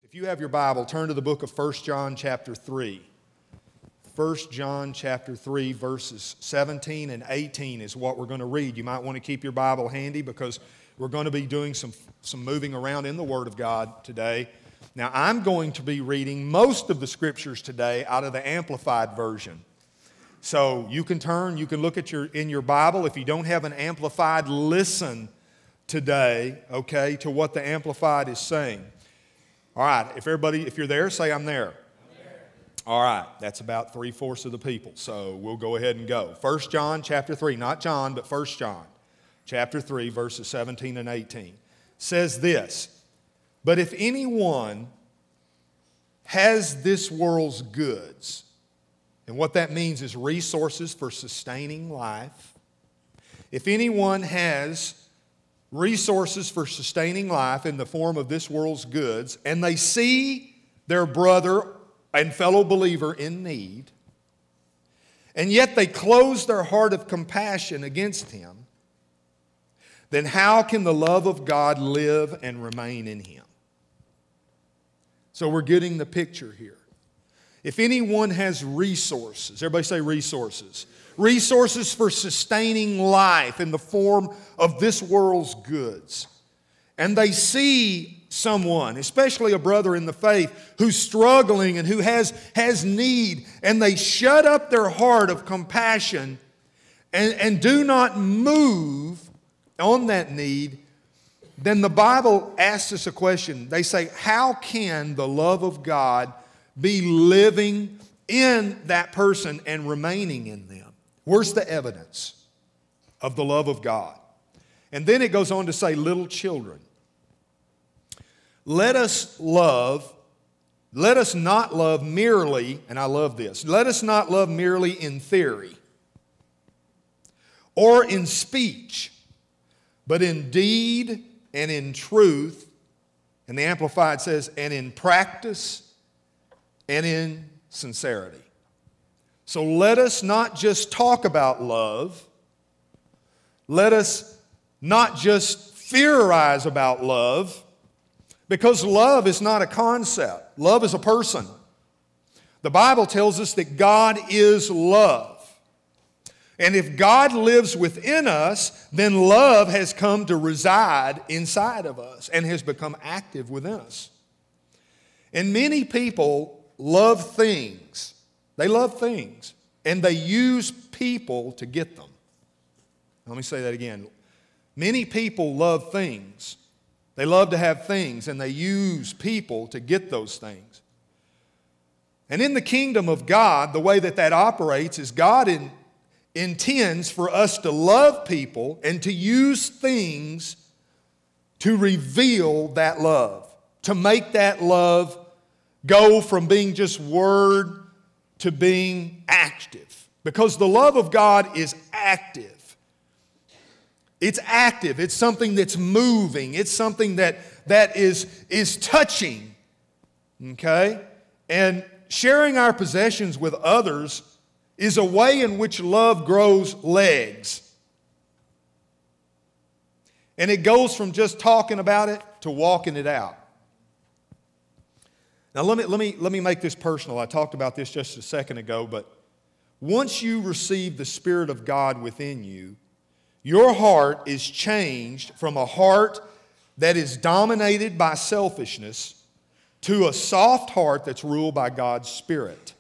If you have your Bible, turn to the book of 1 John chapter 3. 1 John chapter 3 verses 17 and 18 is what we're going to read. You might want to keep your Bible handy because we're going to be doing some moving around in the Word of God today. Now, I'm going to be reading most of the Scriptures today out of the Amplified Version. So you can turn, you can look at in your Bible. If you don't have an Amplified, listen today, okay, to what the Amplified is saying. All right, if you're there, say I'm there. All right, that's about 3/4 of the people, so we'll go ahead and go. 1 John chapter 3, not John, but 1 John chapter 3, verses 17 and 18, says this, "But if anyone has this world's goods," and what that means is resources for sustaining life. If anyone has resources for sustaining life in the form of this world's goods, and they see their brother and fellow believer in need, and yet they close their heart of compassion against him, then how can the love of God live and remain in him? So we're getting the picture here. If anyone has resources, everybody say resources. Resources for sustaining life in the form of this world's goods. And they see someone, especially a brother in the faith, who's struggling and who has need, and they shut up their heart of compassion and do not move on that need, then the Bible asks us a question. They say, how can the love of God be living in that person and remaining in them? Where's the evidence of the love of God? And then it goes on to say, little children, let us not love merely, and I love this, let us not love merely in theory or in speech, but in deed and in truth, and the Amplified says, and in practice and in sincerity. So let us not just talk about love. Let us not just theorize about love, because love is not a concept. Love is a person. The Bible tells us that God is love. And if God lives within us, then love has come to reside inside of us and has become active within us. And many people love things. They love things, and they use people to get them. Let me say that again. Many people love things. They love to have things, and they use people to get those things. And in the kingdom of God, the way that operates is God intends for us to love people and to use things to reveal that love, to make that love go from being just word to being active. Because the love of God is active. It's active. It's something that's moving. It's something that is touching. Okay? And sharing our possessions with others is a way in which love grows legs. And it goes from just talking about it to walking it out. Now let me make this personal. I talked about this just a second ago, but once you receive the Spirit of God within you, your heart is changed from a heart that is dominated by selfishness to a soft heart that's ruled by God's Spirit.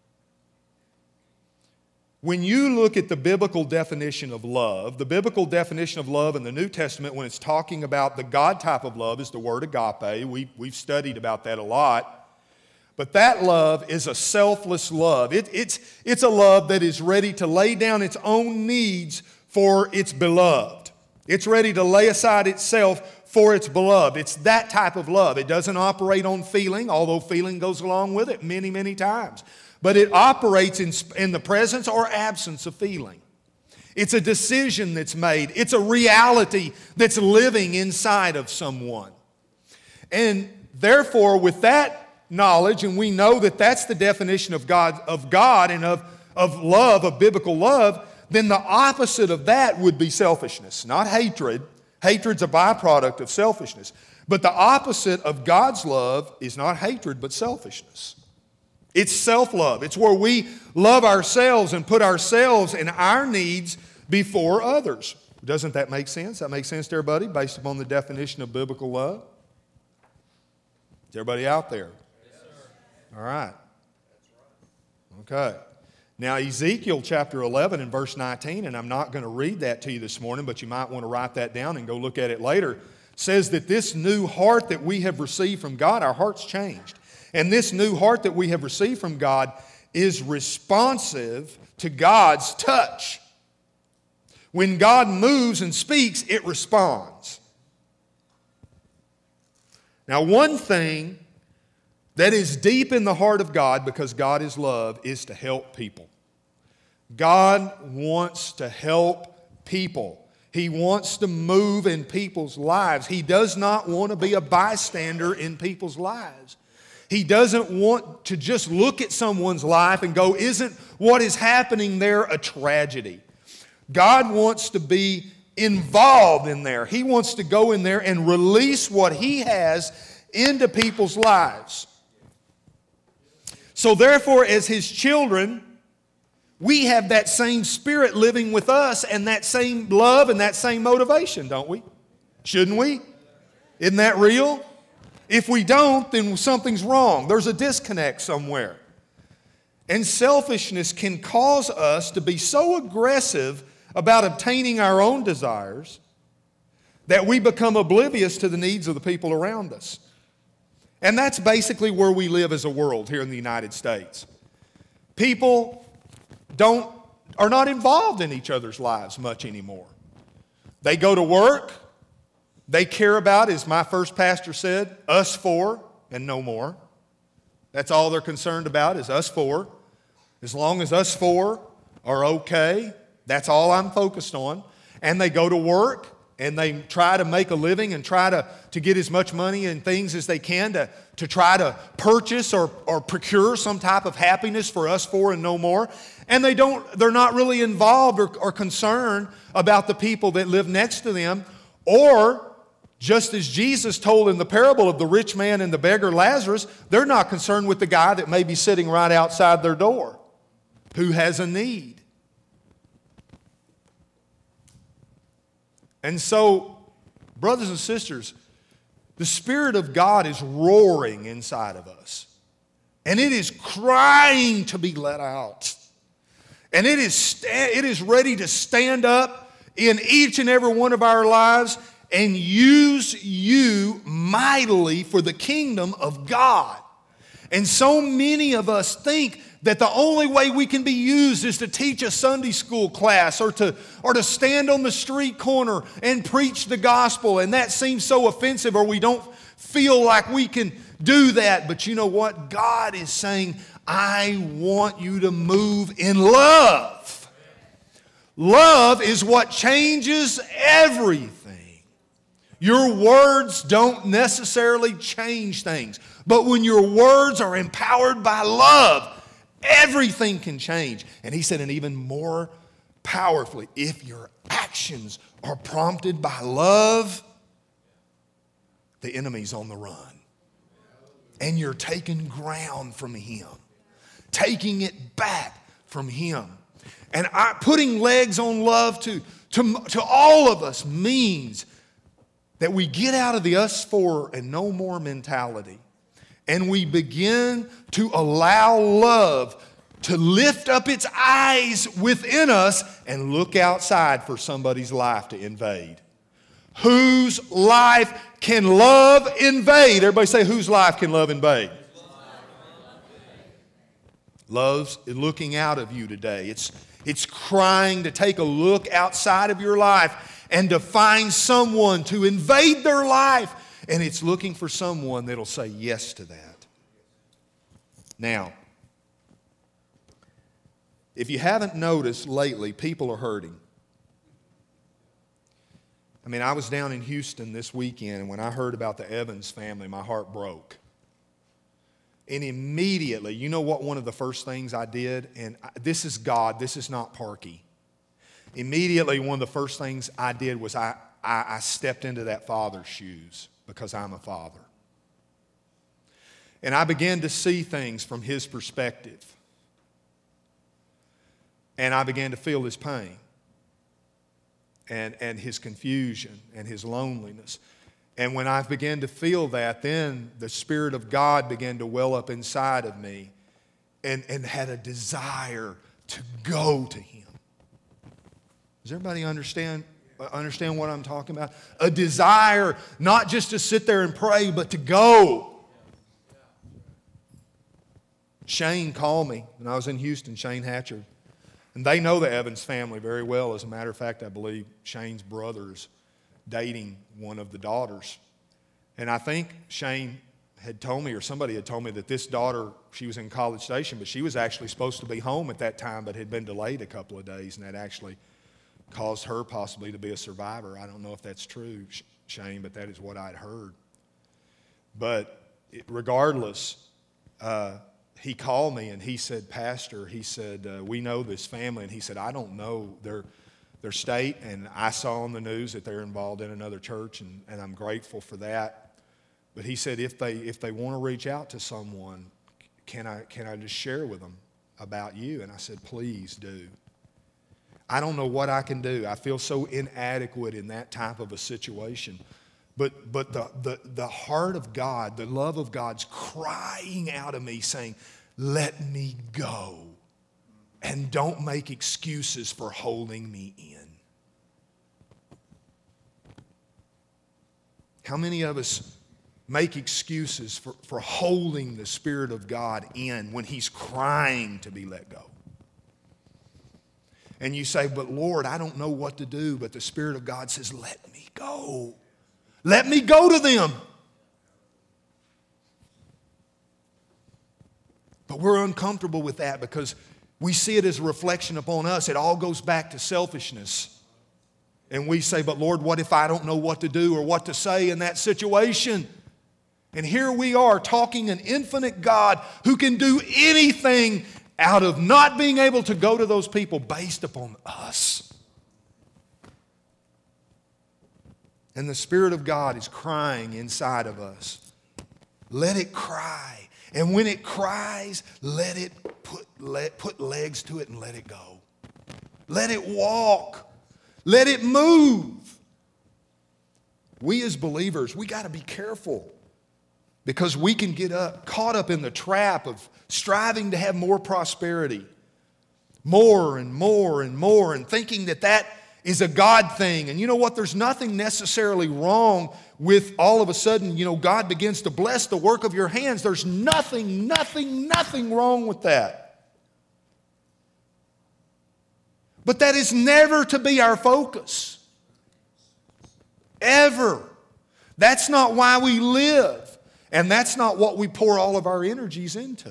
When you look at the biblical definition of love, the biblical definition of love in the New Testament, when it's talking about the God type of love, is the word agape. We've studied about that a lot. But that love is a selfless love. It's a love that is ready to lay down its own needs for its beloved. It's ready to lay aside itself for its beloved. It's that type of love. It doesn't operate on feeling, although feeling goes along with it many, many times. But it operates in the presence or absence of feeling. It's a decision that's made. It's a reality that's living inside of someone. And therefore, with that knowledge, and we know that that's the definition of God and of love, of biblical love, then the opposite of that would be selfishness, not hatred. Hatred's a byproduct of selfishness. But the opposite of God's love is not hatred, but selfishness. It's self-love. It's where we love ourselves and put ourselves and our needs before others. Doesn't that make sense? That makes sense to everybody based upon the definition of biblical love? Is everybody out there? Yes, sir. All right. Okay. Now, Ezekiel chapter 11 and verse 19, and I'm not going to read that to you this morning, but you might want to write that down and go look at it later, says that this new heart that we have received from God, our heart's changed. And this new heart that we have received from God is responsive to God's touch. When God moves and speaks, it responds. Now, one thing that is deep in the heart of God, because God is love, is to help people. God wants to help people. He wants to move in people's lives. He does not want to be a bystander in people's lives. He doesn't want to just look at someone's life and go, isn't what is happening there a tragedy? God wants to be involved in there. He wants to go in there and release what He has into people's lives. So therefore, as His children, we have that same Spirit living with us and that same love and that same motivation, don't we? Shouldn't we? Isn't that real? If we don't, then something's wrong. There's a disconnect somewhere. And selfishness can cause us to be so aggressive about obtaining our own desires that we become oblivious to the needs of the people around us. And that's basically where we live as a world here in the United States. People are not involved in each other's lives much anymore. They go to work. They care about, as my first pastor said, us four and no more. That's all they're concerned about is us four. As long as us four are okay, that's all I'm focused on. And they go to work and they try to make a living and try to get as much money and things as they can to try to purchase or procure some type of happiness for us four and no more. And they're not really involved or concerned about the people that live next to them. Or, just as Jesus told in the parable of the rich man and the beggar Lazarus, they're not concerned with the guy that may be sitting right outside their door who has a need. And so, brothers and sisters, the Spirit of God is roaring inside of us. And it is crying to be let out. And it is ready to stand up in each and every one of our lives and use you mightily for the kingdom of God. And so many of us think that the only way we can be used is to teach a Sunday school class or to stand on the street corner and preach the gospel. And that seems so offensive, or we don't feel like we can do that. But you know what? God is saying, I want you to move in love. Love is what changes everything. Your words don't necessarily change things. But when your words are empowered by love, everything can change. And he said, and even more powerfully, if your actions are prompted by love, the enemy's on the run. And you're taking ground from him, taking it back from him. And putting legs on love to all of us means that we get out of the us for and no more mentality. And we begin to allow love to lift up its eyes within us and look outside for somebody's life to invade. Whose life can love invade? Everybody say, whose life can love invade? Love's looking out of you today. It's crying to take a look outside of your life and to find someone to invade their life. And it's looking for someone that'll say yes to that. Now, if you haven't noticed lately, people are hurting. I mean, I was down in Houston this weekend, and when I heard about the Evans family, my heart broke. And immediately, you know what one of the first things I did? And this is God, this is not Parky. Immediately, one of the first things I did was I stepped into that father's shoes because I'm a father. And I began to see things from his perspective. And I began to feel his pain and his confusion and his loneliness. And when I began to feel that, then the Spirit of God began to well up inside of me and had a desire to go to him. Does everybody understand what I'm talking about? A desire not just to sit there and pray, but to go. Shane called me when I was in Houston, Shane Hatcher. And they know the Evans family very well. As a matter of fact, I believe Shane's brother's dating one of the daughters. And I think Shane had told me, or somebody had told me, that this daughter, she was in College Station, but she was actually supposed to be home at that time, but had been delayed a couple of days, and that actually caused her possibly to be a survivor. I don't know if that's true, Shane, but that is what I'd heard. But regardless, he called me and he said, Pastor, he said, we know this family. And he said, I don't know their state, and I saw on the news that they're involved in another church, and I'm grateful for that. But he said, if they want to reach out to someone, can I just share with them about you? And I said, please do. I don't know what I can do. I feel so inadequate in that type of a situation. But the heart of God, the love of God's crying out of me saying, let me go. And don't make excuses for holding me in. How many of us make excuses for holding the Spirit of God in when He's crying to be let go? And you say, but Lord, I don't know what to do. But the Spirit of God says, let me go. Let me go to them. But we're uncomfortable with that because we see it as a reflection upon us. It all goes back to selfishness. And we say, but Lord, what if I don't know what to do or what to say in that situation? And here we are talking an infinite God who can do anything out of not being able to go to those people based upon us. And the Spirit of God is crying inside of us. Let it cry. And when it cries, let it put legs to it and let it go. Let it walk. Let it move. We as believers, we got to be careful because we can get caught up in the trap of striving to have more prosperity, more and more and more, and thinking that is a God thing. And you know what? There's nothing necessarily wrong with all of a sudden, God begins to bless the work of your hands. There's nothing wrong with that. But that is never to be our focus. Ever. That's not why we live. And that's not what we pour all of our energies into.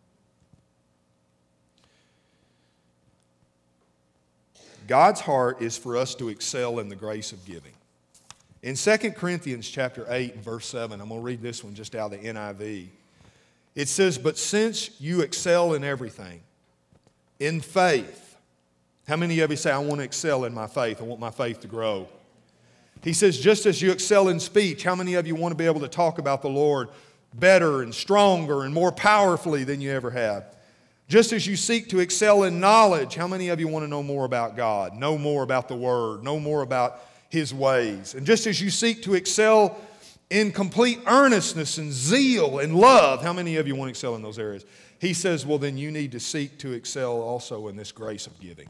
God's heart is for us to excel in the grace of giving. In 2 Corinthians chapter 8 and verse 7, I'm going to read this one just out of the NIV. It says, but since you excel in everything, in faith. How many of you say, I want to excel in my faith? I want my faith to grow. He says, just as you excel in speech, how many of you want to be able to talk about the Lord better and stronger and more powerfully than you ever have? Just as you seek to excel in knowledge, how many of you want to know more about God, know more about the Word, know more about His ways? And just as you seek to excel in complete earnestness and zeal and love, how many of you want to excel in those areas? He says, well, then you need to seek to excel also in this grace of giving.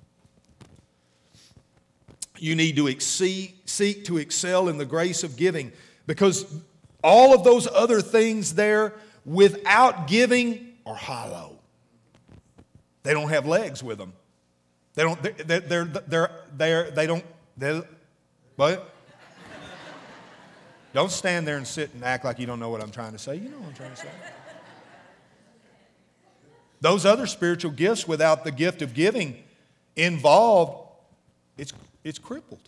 You need to seek to excel in the grace of giving because all of those other things there without giving are hollow. They don't have legs with them. What? Don't stand there and sit and act like you don't know what I'm trying to say. You know what I'm trying to say. Those other spiritual gifts without the gift of giving involved, it's crippled.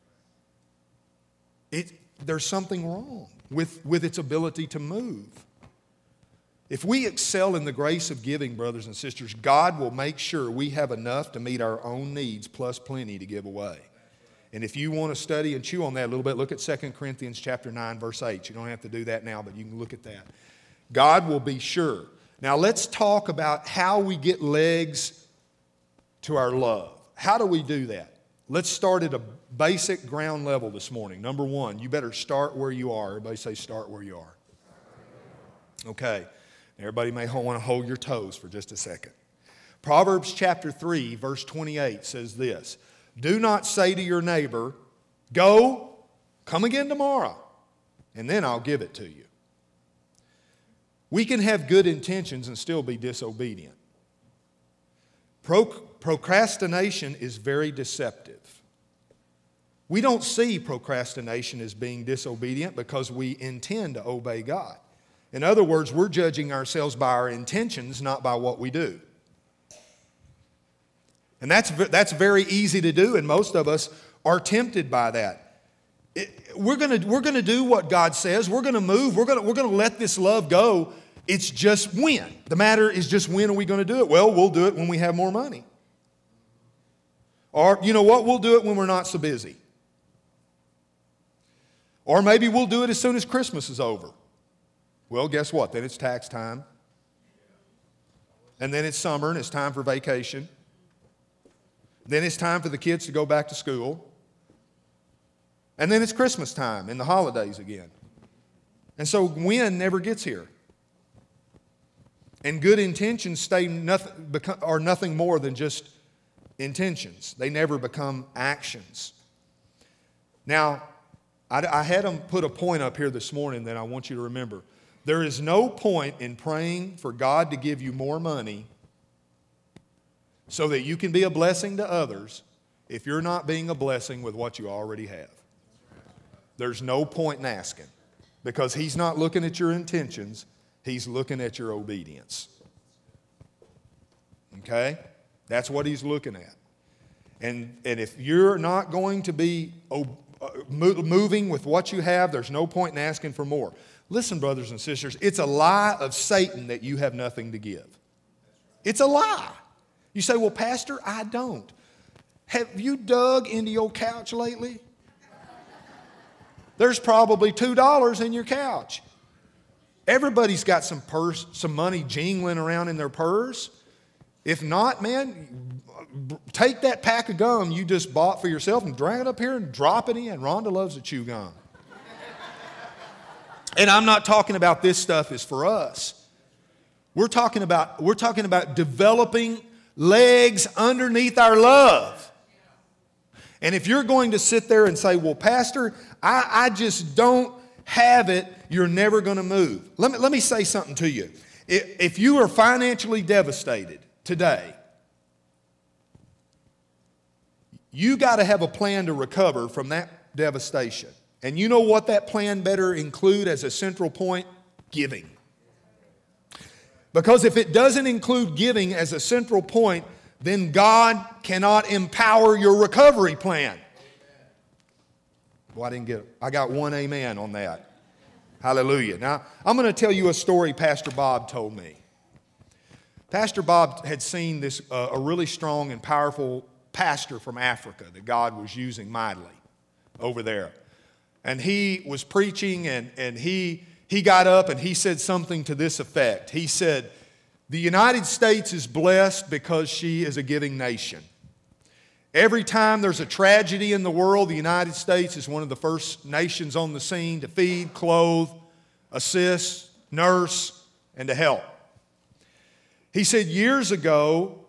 There's something wrong with its ability to move. If we excel in the grace of giving, brothers and sisters, God will make sure we have enough to meet our own needs plus plenty to give away. And if you want to study and chew on that a little bit, look at 2 Corinthians chapter 9, verse 8. You don't have to do that now, but you can look at that. God will be sure. Now let's talk about how we get legs to our love. How do we do that? Let's start at a basic ground level this morning. Number one, you better start where you are. Everybody say start where you are. Okay. Everybody may want to hold your toes for just a second. Proverbs chapter 3, verse 28 says this: do not say to your neighbor, go, come again tomorrow, and then I'll give it to you. We can have good intentions and still be disobedient. Procrastination is very deceptive. We don't see procrastination as being disobedient because we intend to obey God. In other words, we're judging ourselves by our intentions, not by what we do. And that's very easy to do, and most of us are tempted by that. We're going to do what God says. We're going to move. We're going to let this love go. It's just when. The matter is just when are we going to do it? Well, we'll do it when we have more money. Or, you know what? We'll do it when we're not so busy. Or maybe we'll do it as soon as Christmas is over. Well, guess what? Then it's tax time. And then it's summer and it's time for vacation. Then it's time for the kids to go back to school. And then it's Christmas time and the holidays again. And so when never gets here. And good intentions are nothing more than just intentions. They never become actions. Now, I had them put a point up here this morning that I want you to remember. There is no point in praying for God to give you more money so that you can be a blessing to others if you're not being a blessing with what you already have. There's no point in asking because He's not looking at your intentions. He's looking at your obedience. Okay? That's what He's looking at. And if you're not going to be moving with what you have, there's no point in asking for more. Listen, brothers and sisters, it's a lie of Satan that you have nothing to give. It's a lie. You say, well, Pastor, I don't. Have you dug into your couch lately? There's probably $2 in your couch. Everybody's got some money jingling around in their purse. If not, man, take that pack of gum you just bought for yourself and drag it up here and drop it in. Rhonda loves to chew gum. And I'm not talking about this stuff is for us. We're talking about developing legs underneath our love. And if you're going to sit there and say, well, Pastor, I just don't have it, you're never going to move. Let me say something to you. If you are financially devastated today, you got to have a plan to recover from that devastation. And you know what that plan better include as a central point? Giving. Because if it doesn't include giving as a central point, then God cannot empower your recovery plan. Well, I didn't get it. I got one amen on that. Hallelujah. Now, I'm going to tell you a story Pastor Bob told me. Pastor Bob had seen this a really strong and powerful pastor from Africa that God was using mightily over there. And he was preaching and he got up and he said something to this effect. He said, the United States is blessed because she is a giving nation. Every time there's a tragedy in the world, the United States is one of the first nations on the scene to feed, clothe, assist, nurse, and to help. He said years ago,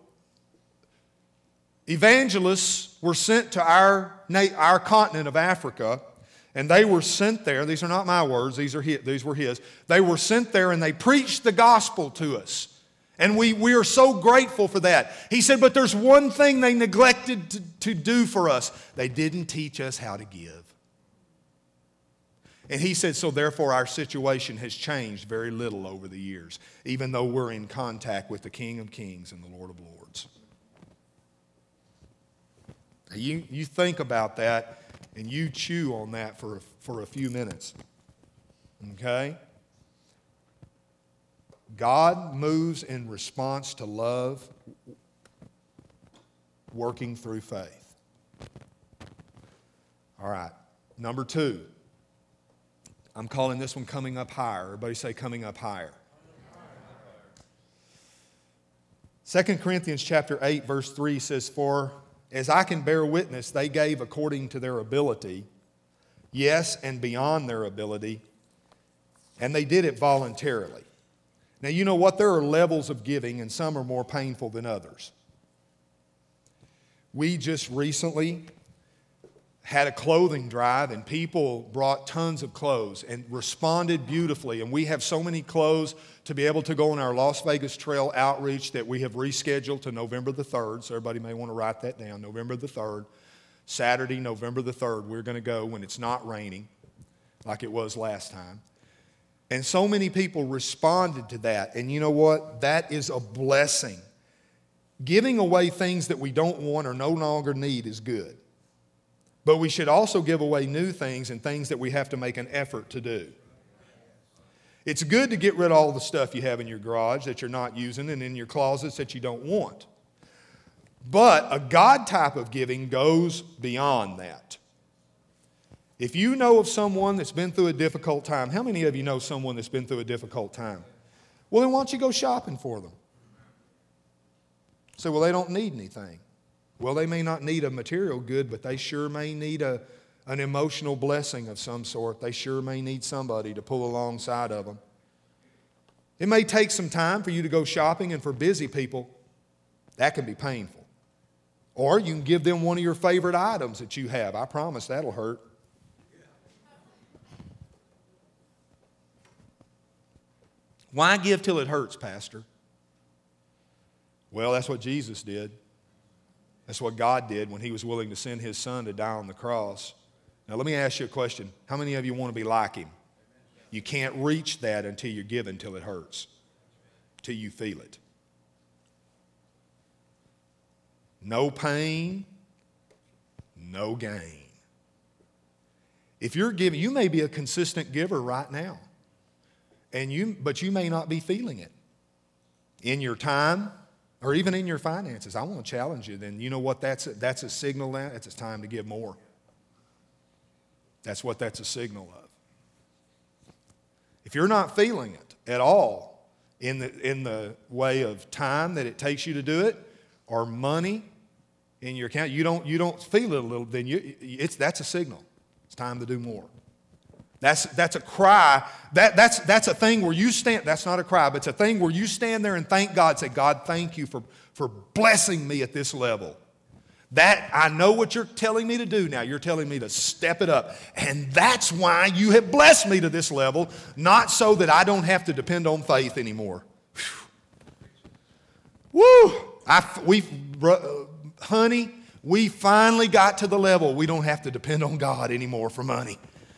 evangelists were sent to our continent of Africa, and they were sent there. These are not my words, these were his. They were sent there and they preached the gospel to us. And we are so grateful for that. He said, but there's one thing they neglected to do for us. They didn't teach us how to give. And he said, so therefore our situation has changed very little over the years, even though we're in contact with the King of Kings and the Lord of Lords. You think about that and you chew on that for a few minutes. Okay? God moves in response to love, working through faith. All right. Number 2. I'm calling this one coming up higher. Everybody say coming up higher. 2 Corinthians chapter 8, verse 3 says, "For as I can bear witness, they gave according to their ability, yes, and beyond their ability, and they did it voluntarily." Now, you know what? There are levels of giving, and some are more painful than others. We just recently had a clothing drive, and people brought tons of clothes and responded beautifully. And we have so many clothes to be able to go on our Las Vegas Trail outreach that we have rescheduled to November the 3rd. So everybody may want to write that down. November the 3rd, Saturday, November the 3rd, we're going to go when it's not raining like it was last time. And so many people responded to that. And you know what? That is a blessing. Giving away things that we don't want or no longer need is good. But we should also give away new things and things that we have to make an effort to do. It's good to get rid of all the stuff you have in your garage that you're not using and in your closets that you don't want. But a God type of giving goes beyond that. If you know of someone that's been through a difficult time, how many of you know someone that's been through a difficult time? Well, then why don't you go shopping for them? Say, well, they don't need anything. Well, they may not need a material good, but they sure may need an emotional blessing of some sort. They sure may need somebody to pull alongside of them. It may take some time for you to go shopping, and for busy people, that can be painful. Or you can give them one of your favorite items that you have. I promise that'll hurt. Why give till it hurts, Pastor? Well, that's what Jesus did. That's what God did when He was willing to send His Son to die on the cross. Now, let me ask you a question. How many of you want to be like Him? You can't reach that until you're given till it hurts, till you feel it. No pain, no gain. If you're giving, you may be a consistent giver right now, but you may not be feeling it in your time, or even in your finances. I want to challenge you. Then you know what that's a signal that it's time to give more. That's what that's a signal of. If you're not feeling it at all in the way of time that it takes you to do it, or money in your account, you don't feel it a little, then that's a signal. It's time to do more. That's a cry. That's a thing where you stand. That's not a cry, but it's a thing where you stand there and thank God. Say, God, thank you for blessing me at this level. That I know what you're telling me to do now. You're telling me to step it up. And that's why you have blessed me to this level, not so that I don't have to depend on faith anymore. Whew. Honey, we finally got to the level we don't have to depend on God anymore for money.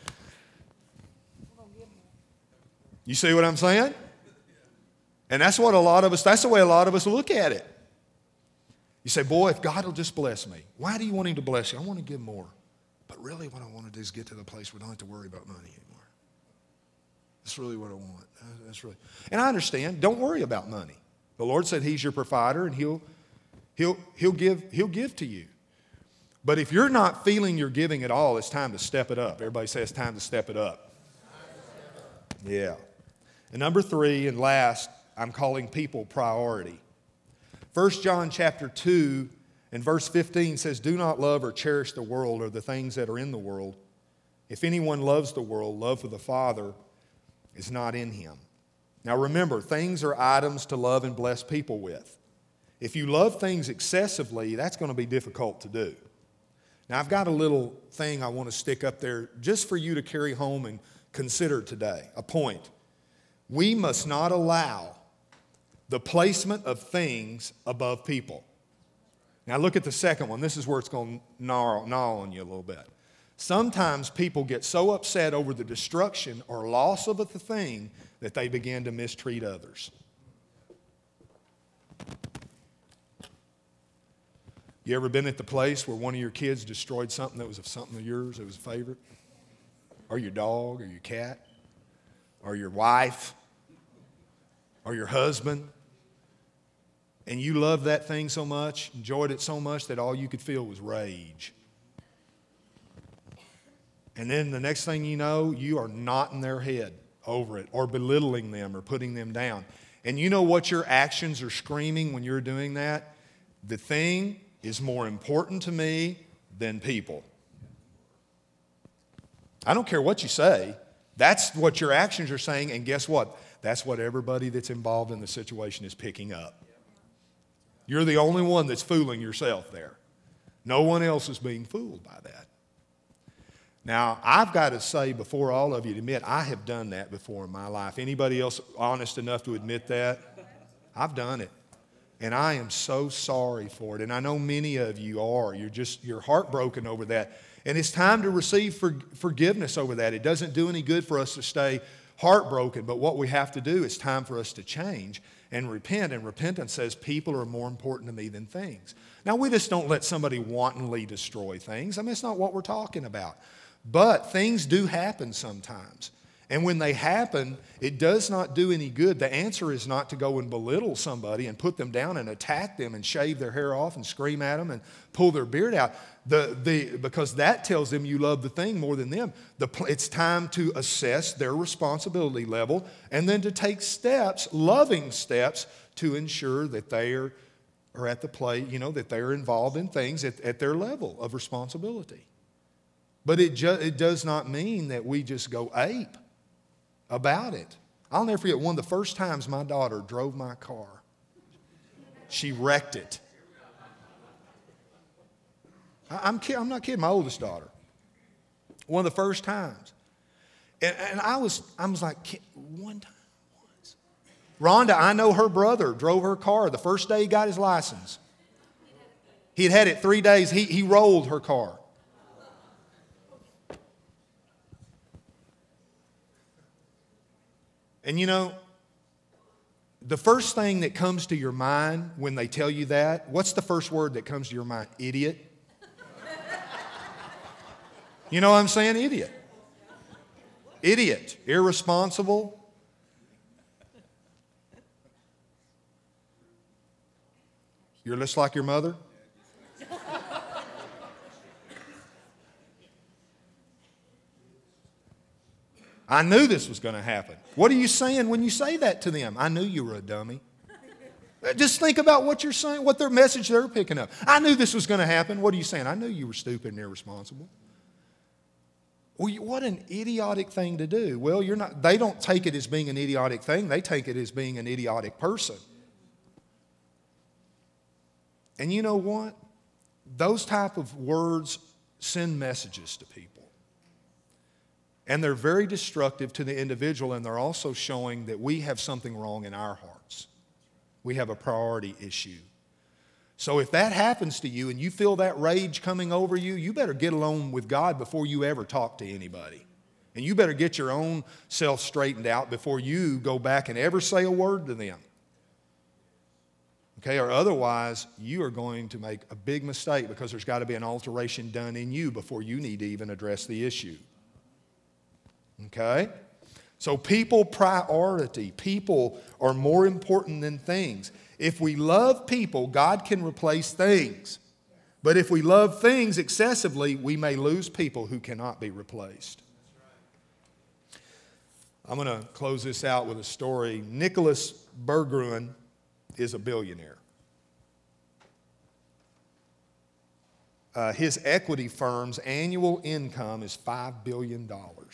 You see what I'm saying? And that's the way a lot of us look at it. You say, boy, if God will just bless me. Why do you want Him to bless you? I want to give more. But really what I want to do is get to the place where I don't have to worry about money anymore. That's really what I want. And I understand, don't worry about money. The Lord said He's your provider, and He'll give to you. But if you're not feeling you're giving at all, it's time to step it up. Everybody say it's time to step it up. Yeah. And number 3 and last, I'm calling people priority. 1 John chapter 2 and verse 15 says, "Do not love or cherish the world or the things that are in the world. If anyone loves the world, love for the Father is not in him." Now remember, things are items to love and bless people with. If you love things excessively, that's going to be difficult to do. Now I've got a little thing I want to stick up there just for you to carry home and consider today, a point. We must not allow the placement of things above people. Now look at the second one. This is where it's going to gnaw on you a little bit. Sometimes people get so upset over the destruction or loss of a thing that they begin to mistreat others. You ever been at the place where one of your kids destroyed something that was something of yours, that was a favorite? Or your dog, or your cat, or your wife, or your husband? And you loved that thing so much, enjoyed it so much that all you could feel was rage. And then the next thing you know, you are knotting their head over it or belittling them or putting them down. And you know what your actions are screaming when you're doing that? The thing is more important to me than people. I don't care what you say. That's what your actions are saying, and guess what? That's what everybody that's involved in the situation is picking up. You're the only one that's fooling yourself there. No one else is being fooled by that. Now, I've got to say before all of you to admit, I have done that before in my life. Anybody else honest enough to admit that? I've done it. And I am so sorry for it. And I know many of you are. You're heartbroken over that. And it's time to receive forgiveness over that. It doesn't do any good for us to stay heartbroken. But what we have to do, it's time for us to change and repent. And repentance says people are more important to me than things. Now, we just don't let somebody wantonly destroy things. I mean, it's not what we're talking about. But things do happen sometimes. And when they happen, it does not do any good. The answer is not to go and belittle somebody and put them down and attack them and shave their hair off and scream at them and pull their beard out. Because that tells them you love the thing more than them. It's time to assess their responsibility level and then to take steps, loving steps, to ensure that they are at the plate, that they're involved in things at their level of responsibility. But it does not mean that we just go ape about it. I'll never forget one of the first times my daughter drove my car. She wrecked it. I'm not kidding, my oldest daughter. One of the first times. And I was like, one time, once. Rhonda, I know her brother drove her car the first day he got his license. He'd had it 3 days. He rolled her car. And the first thing that comes to your mind when they tell you that, what's the first word that comes to your mind? Idiot. You know what I'm saying? Idiot. Idiot. Irresponsible. You're just like your mother? I knew this was going to happen. What are you saying when you say that to them? I knew you were a dummy. Just think about what you're saying, what their message they're picking up. I knew this was going to happen. What are you saying? I knew you were stupid and irresponsible. Well, what an idiotic thing to do. Well, they don't take it as being an idiotic thing. They take it as being an idiotic person. And you know what? Those type of words send messages to people. And they're very destructive to the individual, and they're also showing that we have something wrong in our hearts. We have a priority issue. So if that happens to you and you feel that rage coming over you, you better get alone with God before you ever talk to anybody. And you better get your own self straightened out before you go back and ever say a word to them. Okay, or otherwise, you are going to make a big mistake because there's got to be an alteration done in you before you need to even address the issue. Okay? So people priority. People are more important than things. If we love people, God can replace things. But if we love things excessively, we may lose people who cannot be replaced. I'm going to close this out with a story. Nicholas Berggren is a billionaire. His equity firm's annual income is $5 billion.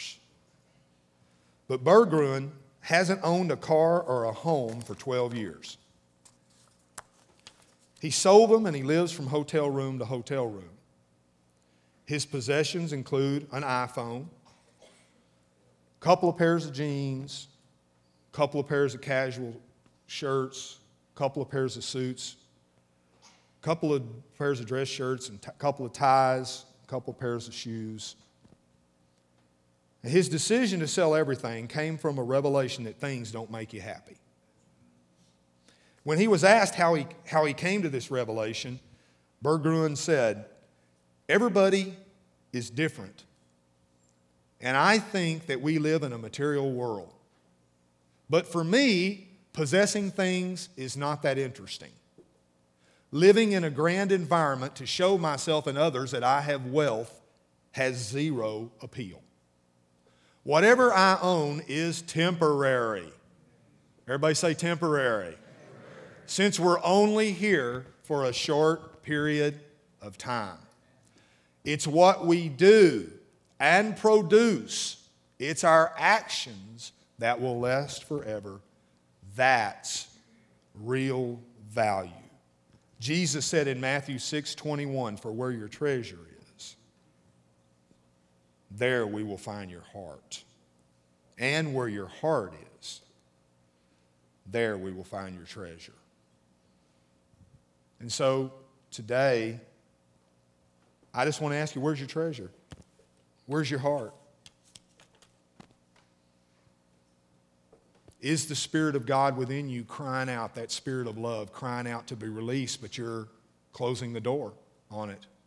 But Berggren hasn't owned a car or a home for 12 years. He sold them and he lives from hotel room to hotel room. His possessions include an iPhone, a couple of pairs of jeans, a couple of pairs of casual shirts, a couple of pairs of suits, a couple of pairs of dress shirts, and a couple of ties, a couple of pairs of shoes. His decision to sell everything came from a revelation that things don't make you happy. When he was asked how he came to this revelation, Berggren said, "Everybody is different. And I think that we live in a material world. But for me, possessing things is not that interesting. Living in a grand environment to show myself and others that I have wealth has zero appeal. Whatever I own is temporary. Everybody say temporary. Since we're only here for a short period of time. It's what we do and produce. It's our actions that will last forever. That's real value. Jesus said in Matthew 6:21, for where your treasure is, there we will find your heart. And where your heart is, there we will find your treasure. And so today, I just want to ask you, where's your treasure? Where's your heart? Is the Spirit of God within you crying out, that spirit of love, crying out to be released, but you're closing the door on it?